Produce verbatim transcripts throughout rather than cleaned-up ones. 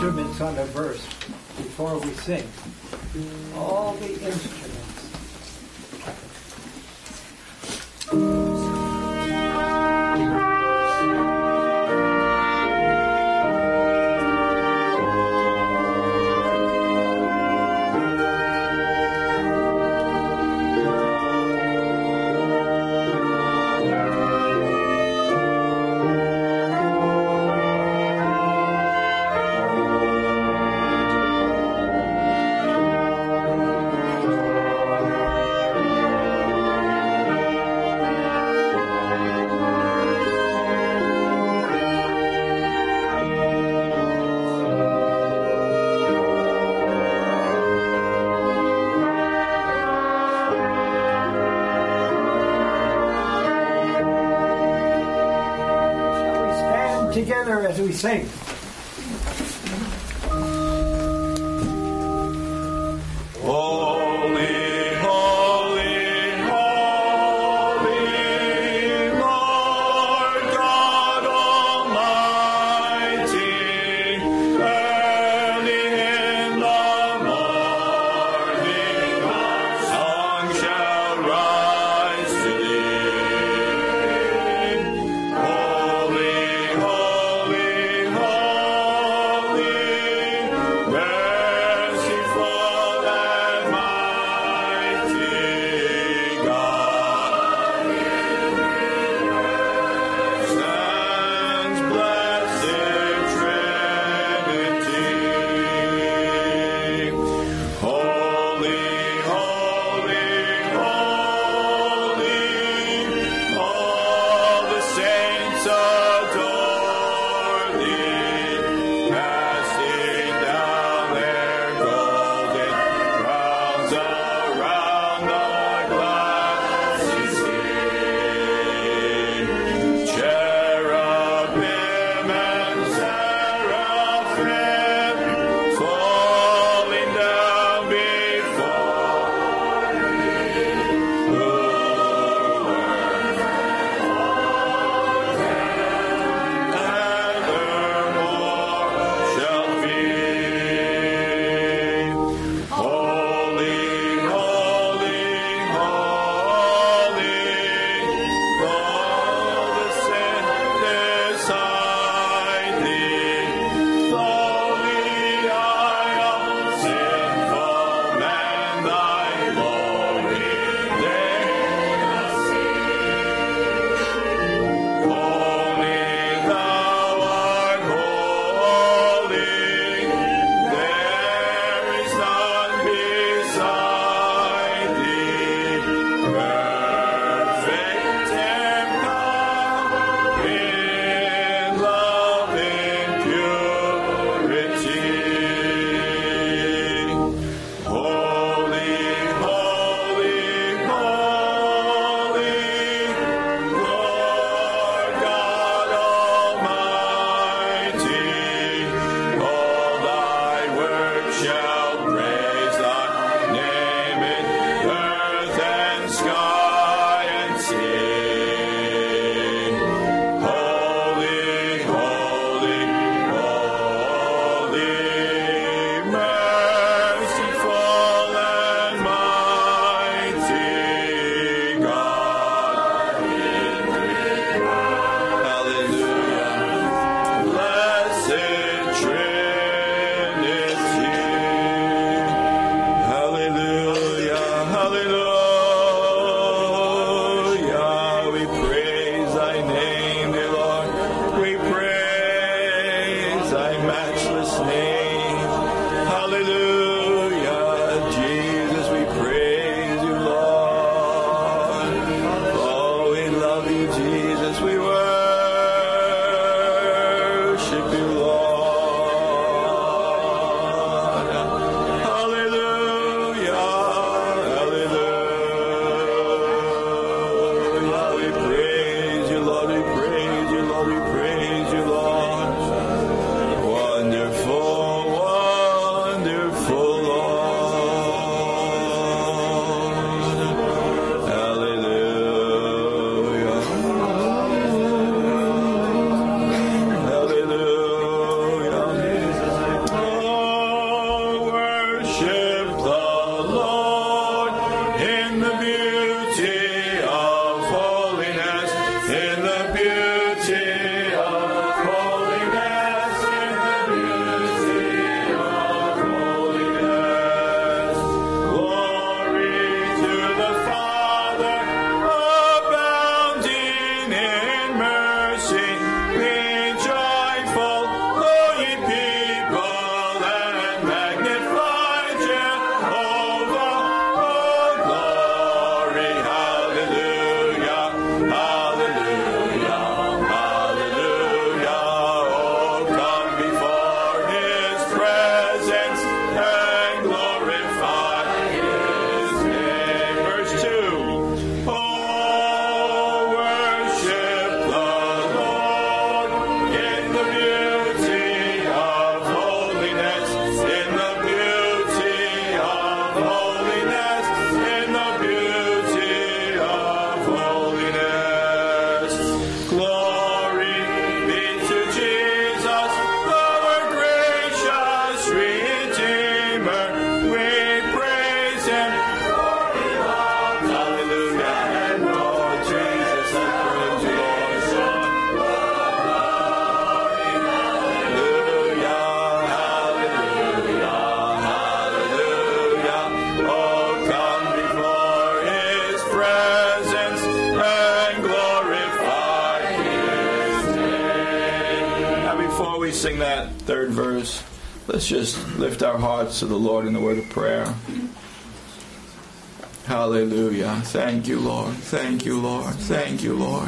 instruments on a verse before we sing. All the instruments. Together as we sing. Wonderful third verse. Let's just lift our hearts to the Lord in the word of prayer. Hallelujah. Thank you, Lord. Thank you, Lord. Thank you, Lord.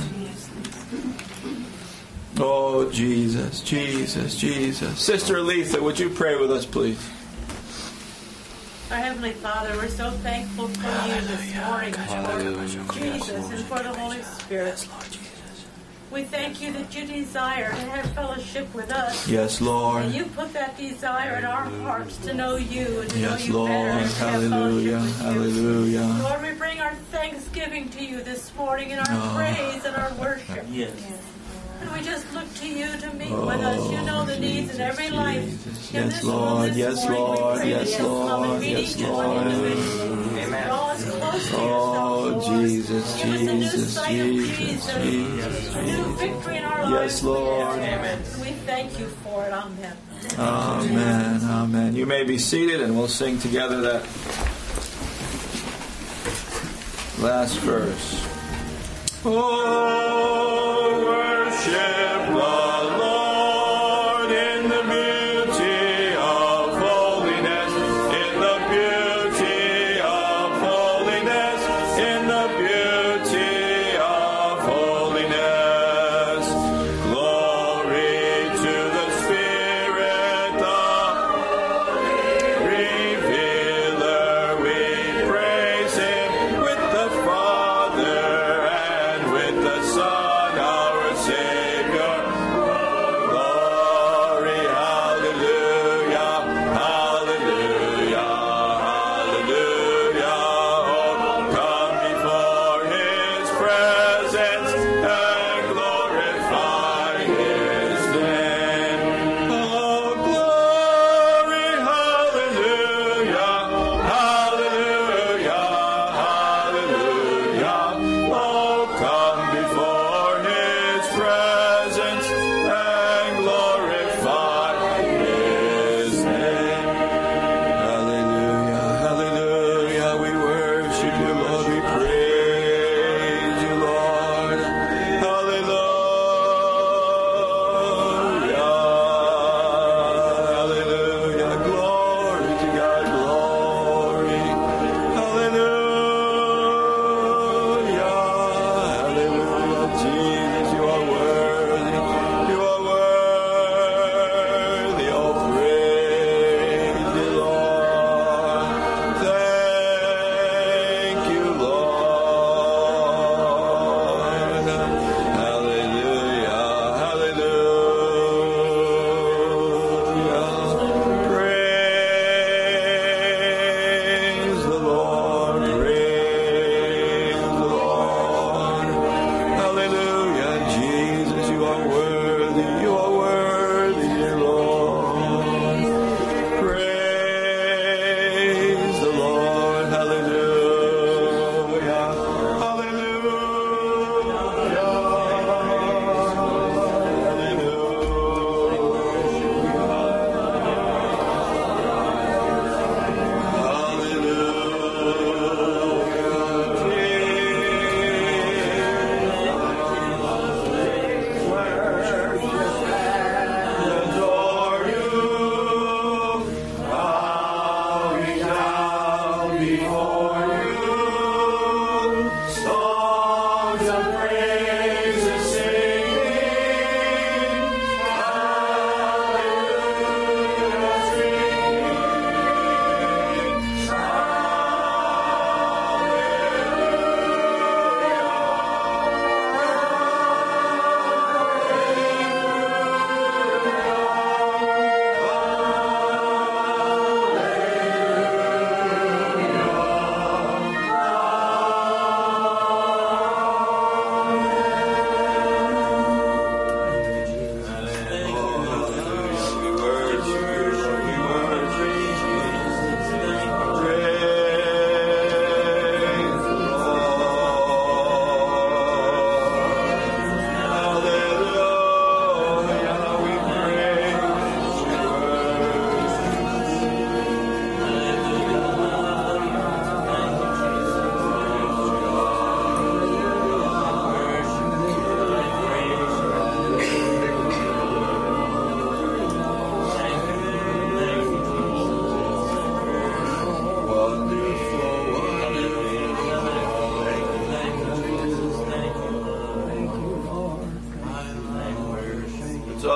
Oh, Jesus, Jesus, Jesus. Sister Aletha, would you pray with us, please? Our Heavenly Father, we're so thankful for you this morning, for Jesus and for the Holy Spirit. We thank you that you desire to have fellowship with us. Yes, Lord. And you put that desire in our hearts to know you and to Yes, know you Lord. better and to have Hallelujah. fellowship with Hallelujah. you. Lord, we bring our thanksgiving to you this morning in our Oh. praise and our worship. Yes. And we just look to you to meet Oh, with us. You know the needs in every life. Jesus. In Yes, this room Lord. this Yes, morning, we Lord. pray Yes, that you'll come and Lord. meet Yes, each one Lord. individually. Amen. Draw us close to Oh, yourself, Lord. Jesus, Give us a new Jesus, sight of Jesus, Jesus. Jesus. A new victory in our lives. Yes, Lord. Amen. And we thank you for it. Amen. Amen. Amen. You may be seated and we'll sing together that last verse. Oh, worship the Lord in the beauty of holiness, in the beauty of holiness, in the beauty of holiness. Glory to the Spirit, the revealer. We praise him with the Father and with the Son, our Savior.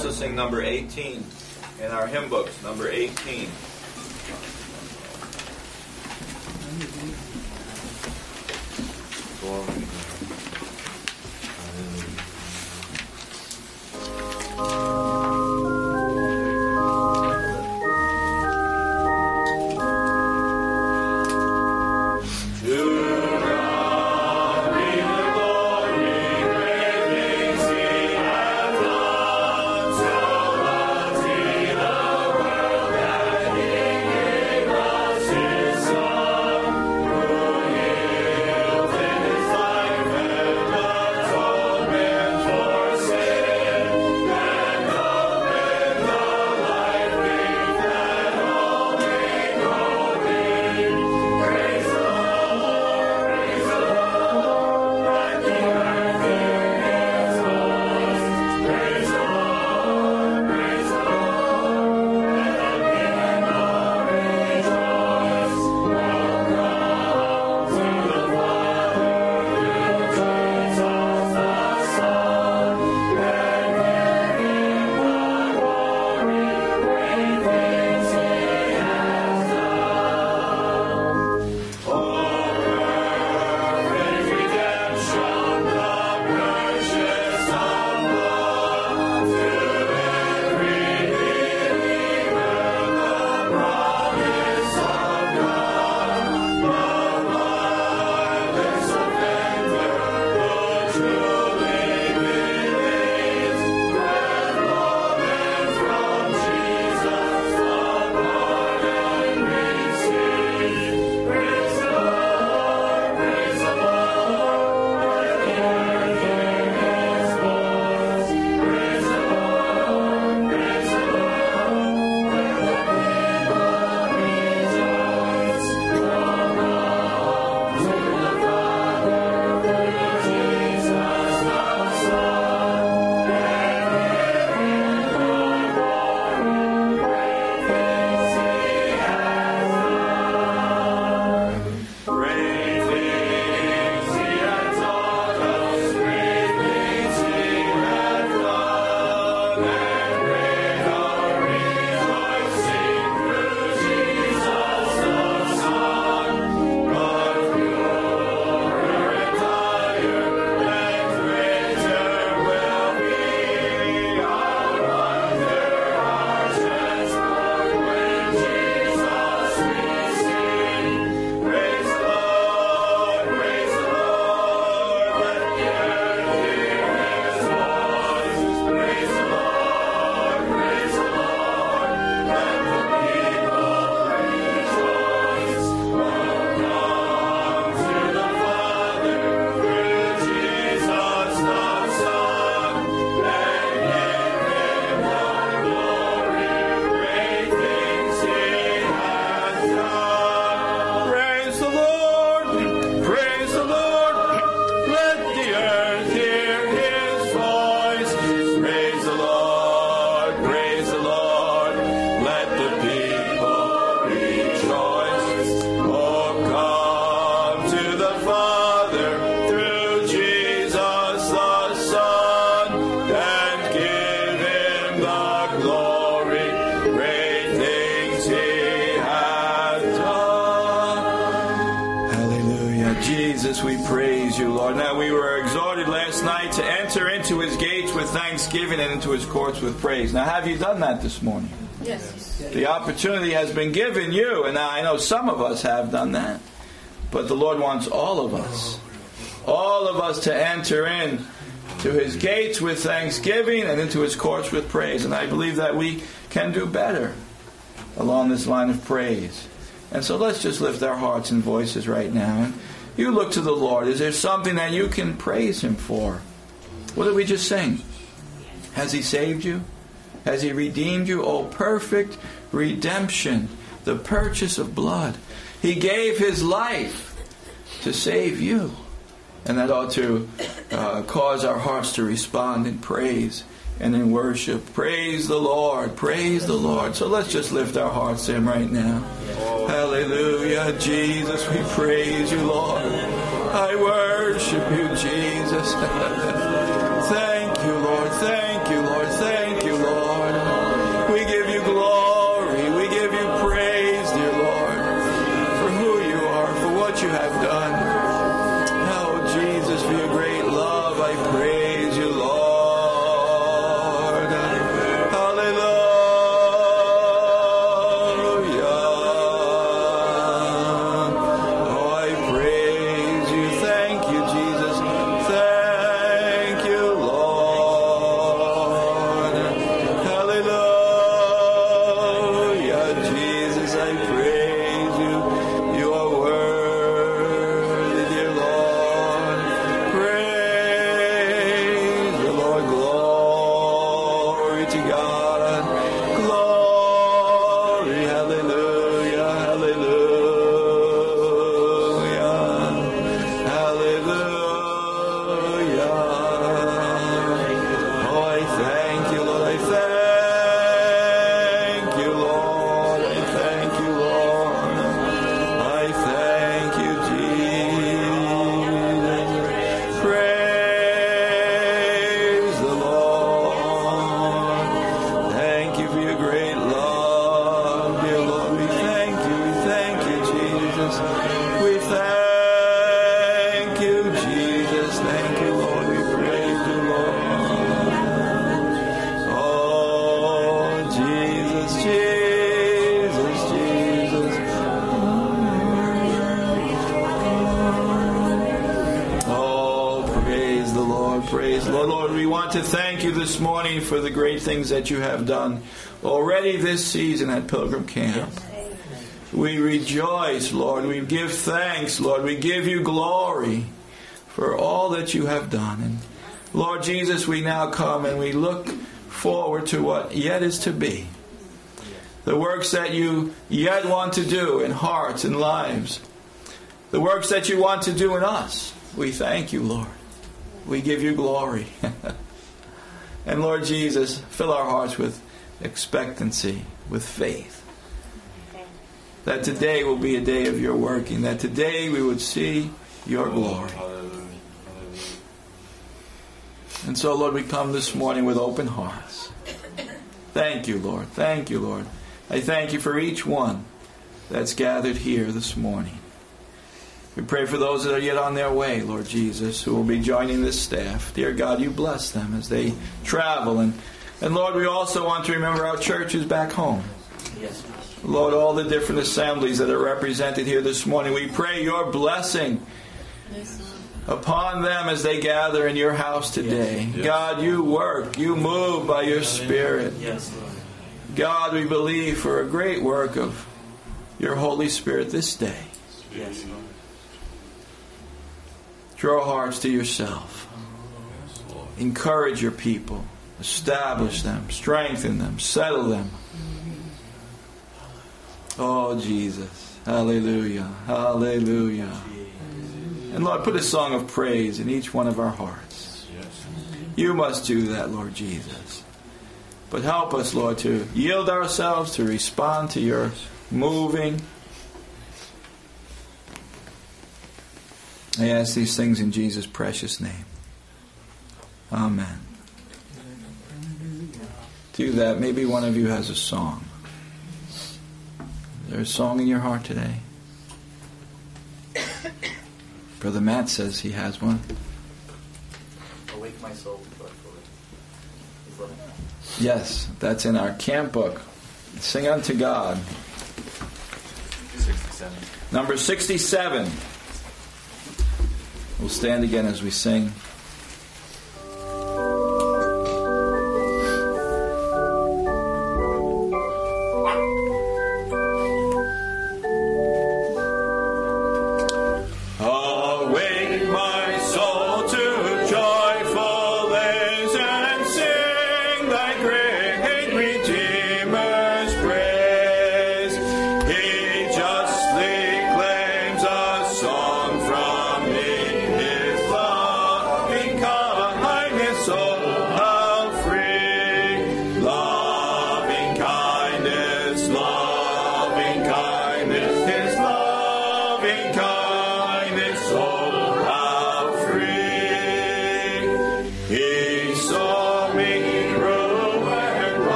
also sing number eighteen in our hymn books, number eighteen. Jesus, we praise you, Lord. Now, we were exhorted last night to enter into his gates with thanksgiving and into his courts with praise. Now, have you done that this morning? Yes. The opportunity has been given you, and I know some of us have done that. But the Lord wants all of us, all of us to enter in to his gates with thanksgiving and into his courts with praise. And I believe that we can do better along this line of praise. And so let's just lift our hearts and voices right now. And you look to the Lord. Is there something that you can praise him for? What did we just sing? Has he saved you? Has he redeemed you? Oh, perfect redemption, the purchase of blood. He gave his life to save you. And that ought to uh, cause our hearts to respond in praise and in worship. Praise the Lord. Praise the Lord. So let's just lift our hearts to him right now. Hallelujah. Jesus, we praise you, Lord. I worship you, Jesus. Thank you, Lord. Thank you, Lord. Thank you, Lord. Jesus. We thank you, Jesus. Thank you, Lord. We praise you, Lord. Oh, Jesus, Jesus, Jesus. Oh, praise the Lord. Praise the Lord. Lord, we want to thank you this morning for the great things that you have done already this season at Pilgrim Camp. We rejoice, Lord. We give thanks, Lord. We give you glory for all that you have done. And Lord Jesus, we now come and we look forward to what yet is to be. The works that you yet want to do in hearts and lives. The works that you want to do in us. We thank you, Lord. We give you glory. And Lord Jesus, fill our hearts with expectancy, with faith. That today will be a day of your working. That today we would see your glory. And so, Lord, we come this morning with open hearts. Thank you, Lord. Thank you, Lord. I thank you for each one that's gathered here this morning. We pray for those that are yet on their way, Lord Jesus, who will be joining this staff. Dear God, you bless them as they travel. And, and Lord, we also want to remember our churches back home. Yes. Lord, all the different assemblies that are represented here this morning, we pray your blessing upon them as they gather in your house today. Yes. God, you work, you move by your Spirit. Yes, Lord. God, we believe for a great work of your Holy Spirit this day. Yes, Lord. Draw hearts to yourself. Encourage your people. Establish them. Strengthen them. Settle them. Oh, Jesus. Hallelujah. Hallelujah. And Lord, put a song of praise in each one of our hearts. You must do that, Lord Jesus. But help us, Lord, to yield ourselves, to respond to your moving. I ask these things in Jesus' precious name. Amen. Do that. Maybe one of you has a song. Is there a song in your heart today? Brother Matt says he has one. Awake my soul joyfully. Yes, that's in our camp book. Sing unto God. sixty-seven. Number sixty-seven. We'll stand again as we sing. Awake my soul to joyfulness and sing thy great Redeemer's praise. He justly claims a song from me. His love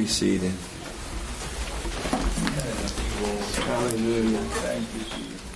seated. Hallelujah. Thank you, Jesus.